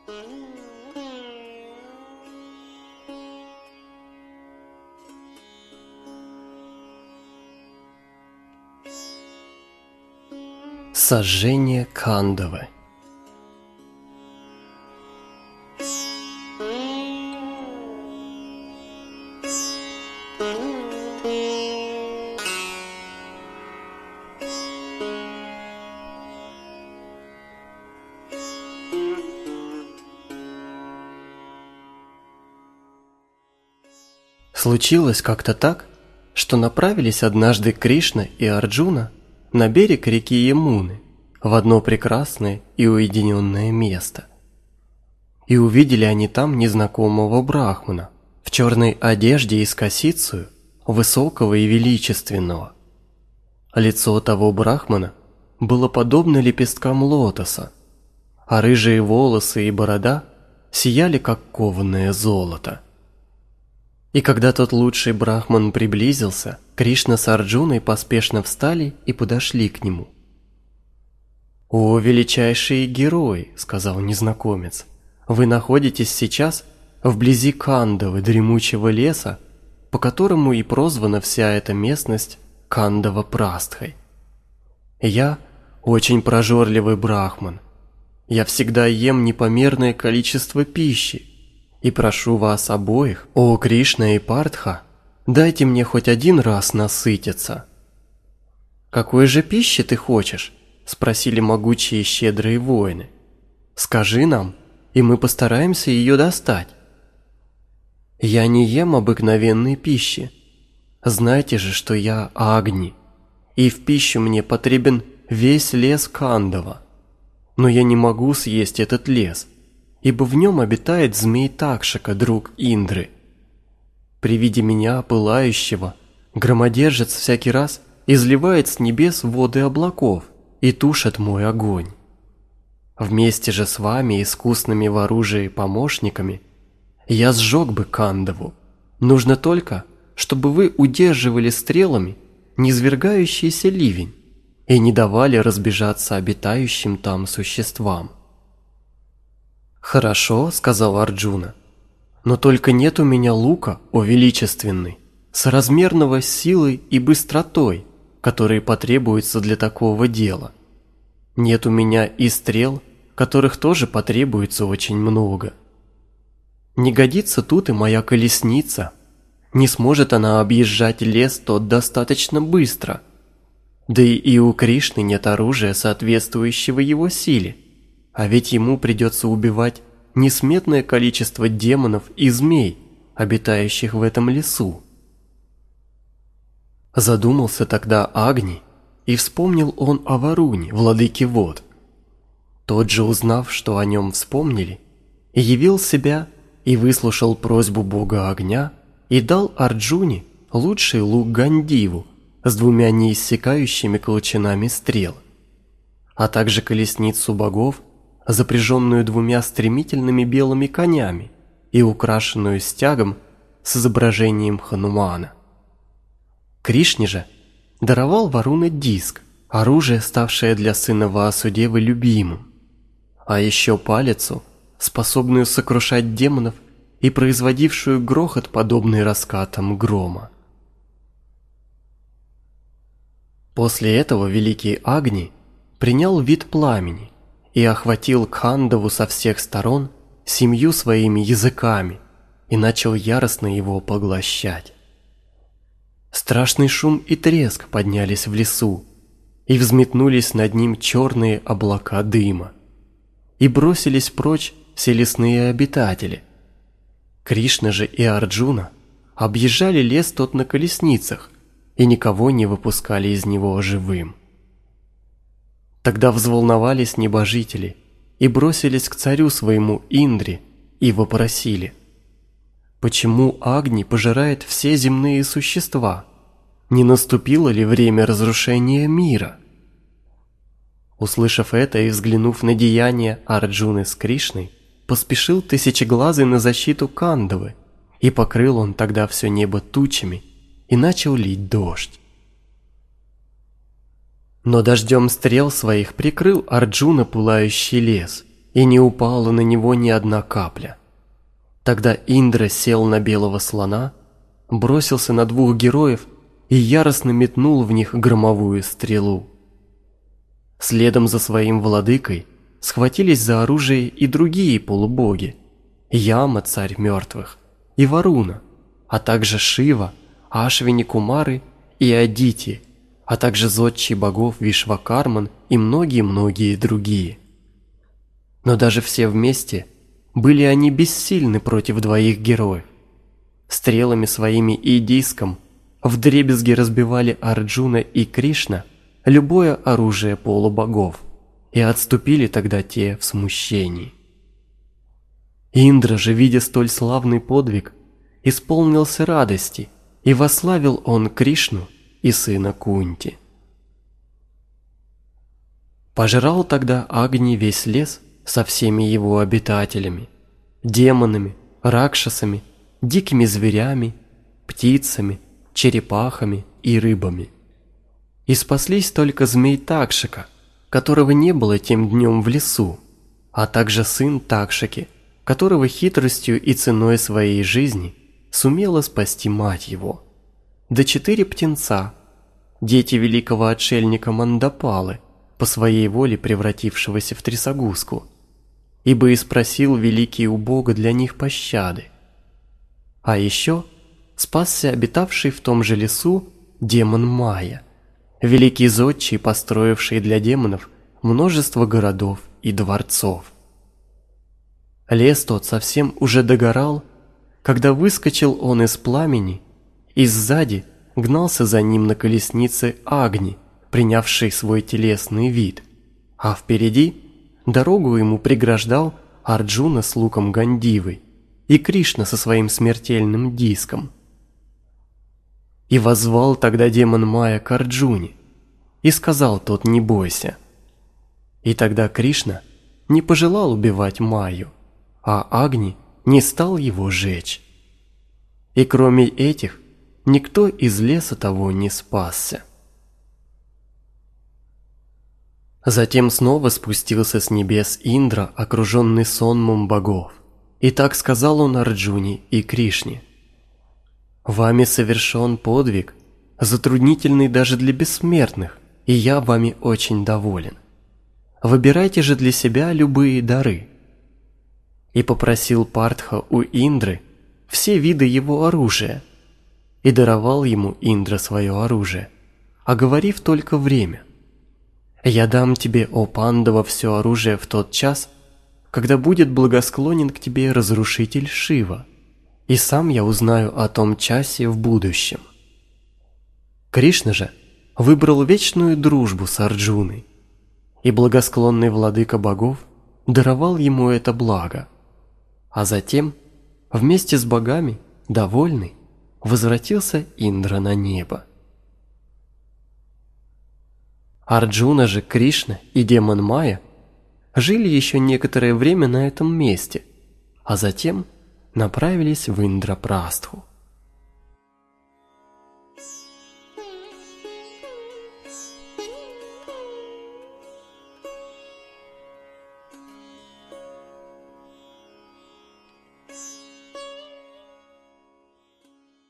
Сожжение Кхандавы. Случилось как-то так, что направились однажды Кришна и Арджуна на берег реки Ямуны в одно прекрасное и уединенное место. И увидели они там незнакомого брахмана в черной одежде и с косицею, высокого и величественного. Лицо того брахмана было подобно лепесткам лотоса, а рыжие волосы и борода сияли, как кованое золото. И когда тот лучший брахман приблизился, Кришна с Арджуной поспешно встали и подошли к нему. «О, величайший герой!» – сказал незнакомец. «Вы находитесь сейчас вблизи Кхандавы, дремучего леса, по которому и прозвана вся эта местность Кхандава-Прастхой. Я очень прожорливый брахман. Я всегда ем непомерное количество пищи, и прошу вас обоих, о Кришна и Партха, дайте мне хоть один раз насытиться». «Какой же пищи ты хочешь?» – спросили могучие и щедрые воины. «Скажи нам, и мы постараемся ее достать». «Я не ем обыкновенной пищи. Знайте же, что я Агни, и в пищу мне потребен весь лес Кхандава. Но я не могу съесть этот лес, ибо в нем обитает змей Такшака, друг Индры. При виде меня, пылающего, громодержец всякий раз изливает с небес воды облаков и тушит мой огонь. Вместе же с вами, искусными в оружии помощниками, я сжег бы Кхандаву. Нужно только, чтобы вы удерживали стрелами низвергающийся ливень и не давали разбежаться обитающим там существам». «Хорошо», — сказал Арджуна, — «но только нет у меня лука, о величественный, соразмерного с силой и быстротой, которые потребуются для такого дела. Нет у меня и стрел, которых тоже потребуется очень много. Не годится тут и моя колесница, не сможет она объезжать лес тот достаточно быстро. Да и у Кришны нет оружия, соответствующего его силе. А ведь ему придется убивать несметное количество демонов и змей, обитающих в этом лесу». Задумался тогда Агни, и вспомнил он о Варуне, владыке вод. Тот же, узнав, что о нем вспомнили, явил себя и выслушал просьбу бога огня и дал Арджуне лучший лук Гандиву с 2 неиссякающими колчанами стрел, а также колесницу богов, запряженную 2 стремительными белыми конями и украшенную стягом с изображением Ханумана. Кришне же даровал Варуна диск, оружие, ставшее для сына Ваасудевы любимым, а еще палицу, способную сокрушать демонов и производившую грохот, подобный раскатам грома. После этого великий Агни принял вид пламени и охватил Кхандаву со всех сторон 7 своими языками и начал яростно его поглощать. Страшный шум и треск поднялись в лесу, и взметнулись над ним черные облака дыма, и бросились прочь все лесные обитатели. Кришна же и Арджуна объезжали лес тот на колесницах и никого не выпускали из него живым. Тогда взволновались небожители и бросились к царю своему Индре и вопросили: «Почему Агни пожирает все земные существа? Не наступило ли время разрушения мира?» Услышав это и взглянув на деяния Арджуны с Кришной, поспешил Тысячеглазый на защиту Кхандавы, и покрыл он тогда все небо тучами и начал лить дождь. Но дождем стрел своих прикрыл Арджуна пылающий лес, и не упала на него ни одна капля. Тогда Индра сел на белого слона, бросился на двух героев и яростно метнул в них громовую стрелу. Следом за своим владыкой схватились за оружие и другие полубоги: Яма, царь мертвых, и Варуна, а также Шива, Ашвини Кумары и Адити, а также зодчий богов Вишвакарман и многие-многие другие. Но даже все вместе были они бессильны против двоих героев. Стрелами своими и диском вдребезги разбивали Арджуна и Кришна любое оружие полубогов, и отступили тогда те в смущении. Индра же, видя столь славный подвиг, исполнился радости, и восславил он Кришну и сына Кунти. Пожрал тогда Агни весь лес со всеми его обитателями, демонами, ракшасами, дикими зверями, птицами, черепахами и рыбами. И спаслись только змей Такшика, которого не было тем днем в лесу, а также сын Такшики, которого хитростью и ценой своей жизни сумела спасти мать его, да 4 птенца, дети великого отшельника Мандапалы, по своей воле превратившегося в трясогузку, ибо и спросил великий у Бога для них пощады. А еще спасся обитавший в том же лесу демон Майя, великий зодчий, построивший для демонов множество городов и дворцов. Лес тот совсем уже догорал, когда выскочил он из пламени, и сзади гнался за ним на колеснице Агни, принявший свой телесный вид, а впереди дорогу ему преграждал Арджуна с луком Гандивы и Кришна со своим смертельным диском. И воззвал тогда демон Майя к Арджуне, и сказал тот: «Не бойся». И тогда Кришна не пожелал убивать Майю, а Агни не стал его жечь. И кроме этих никто из леса того не спасся. Затем снова спустился с небес Индра, окруженный сонмом богов, и так сказал он Арджуне и Кришне: «Вами совершен подвиг, затруднительный даже для бессмертных, и я вами очень доволен. Выбирайте же для себя любые дары». И попросил Партха у Индры все виды его оружия, и даровал ему Индра свое оружие, оговорив только время: «Я дам тебе, о Пандава, все оружие в тот час, когда будет благосклонен к тебе разрушитель Шива, и сам я узнаю о том часе в будущем». Кришна же выбрал вечную дружбу с Арджуной, и благосклонный владыка богов даровал ему это благо, а затем вместе с богами, довольный, возвратился Индра на небо. Арджуна же, Кришна и демон Майя жили еще некоторое время на этом месте, а затем направились в Индрапрастху.